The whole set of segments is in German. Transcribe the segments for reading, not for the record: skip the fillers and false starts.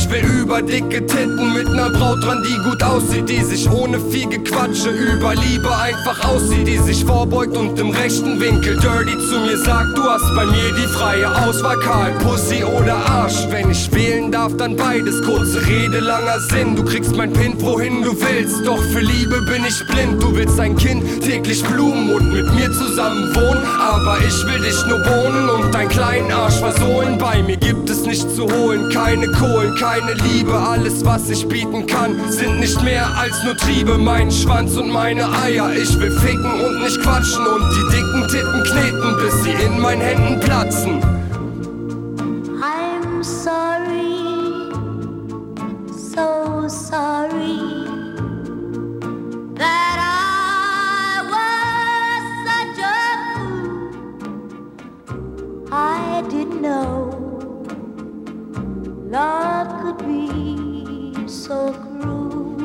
Ich will überdicke Titten mit ner Braut dran, die gut aussieht, die sich ohne viel Gequatsche über Liebe einfach aussieht, die sich vorbeugt und im rechten Winkel dirty zu mir sagt, du hast bei mir die freie Auswahl, Karl, Pussy oder Arsch. Wenn ich wählen darf, dann beides, kurze Rede, langer Sinn. Du kriegst mein Pin, wohin du willst, doch für Liebe bin ich blind. Du willst ein Kind, täglich Blumen und mit mir zusammen wohnen, aber ich will dich nur wohnen und deinen kleinen Arsch versohlen. Bei mir gibt es nichts zu holen, keine Kohlen, keine Liebe. Alles, was ich bieten kann, sind nicht mehr als nur Triebe. Mein Schwanz und meine Eier, ich will ficken und nicht quatschen und die dicken Titten kneten, bis sie in meinen Händen platzen. I'm sorry, so sorry that I was such a fool. I didn't know love could be so cruel.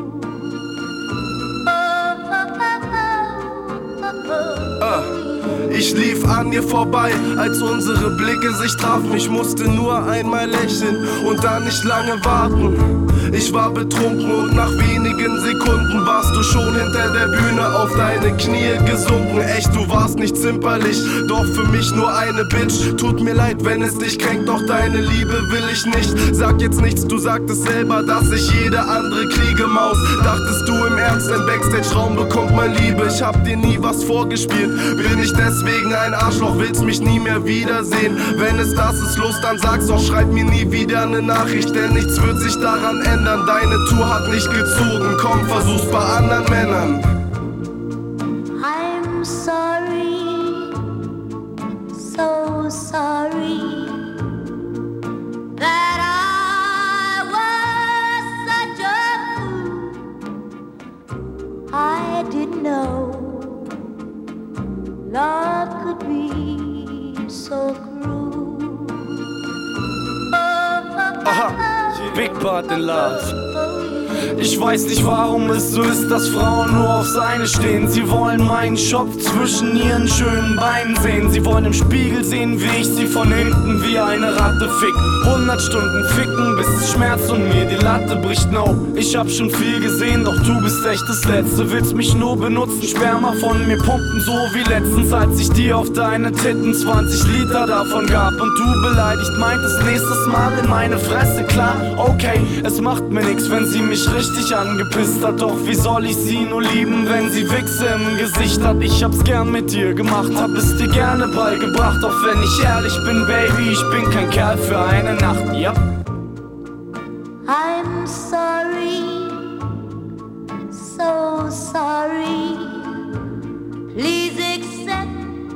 Ich lief an ihr vorbei, als unsere Blicke sich trafen. Ich musste nur einmal lächeln und dann nicht lange warten. Ich war betrunken und nach wenigen Sekunden warst du schon hinter der Bühne auf deine Knie gesunken. Echt, du warst nicht zimperlich, doch für mich nur eine Bitch. Tut mir leid, wenn es dich kränkt, doch deine Liebe will ich nicht. Sag jetzt nichts, du sagtest selber, dass ich jede andere kriege, Maus. Dachtest du im Ernst, ein Backstage-Raum bekommt man Liebe? Ich hab dir nie was vorgespielt, bin ich deswegen ein Arschloch, willst mich nie mehr wiedersehen. Wenn es das ist, los, dann sag's doch, schreib mir nie wieder eine Nachricht, denn nichts wird sich daran ändern. Deine Tour hat nicht gezogen, komm, versuch's bei anderen Männern. I'm sorry, so sorry that I was such a fool. I didn't know love could be so cruel. Big Part in Love. Ich weiß nicht, warum es so ist, dass Frauen nur aufs eine stehen. Sie wollen meinen Schopf zwischen ihren schönen Beinen sehen. Sie wollen im Spiegel sehen, wie ich sie von hinten wie eine Ratte fick. 100 Stunden ficken, bis es schmerzt und mir die Latte bricht. No, ich hab schon viel gesehen, doch du bist echt das Letzte. Willst mich nur benutzen, Sperma von mir pumpen, so wie letztens, als ich dir auf deine Titten 20 Liter davon gab. Und du beleidigt meintest nächstes Mal in meine Fresse, klar, okay, es macht mir nix, wenn sie mich richtig angepisst hat. Doch wie soll ich sie nur lieben, wenn sie Wichse im Gesicht hat? Ich hab's gern mit dir gemacht, hab es dir gerne beigebracht. Doch wenn ich ehrlich bin, Baby, ich bin kein Kerl für eine Nacht, ja. I'm sorry, so sorry. Please accept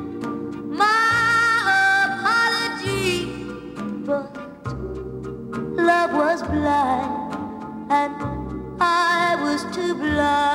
my apology. But love was blind and I was too blind.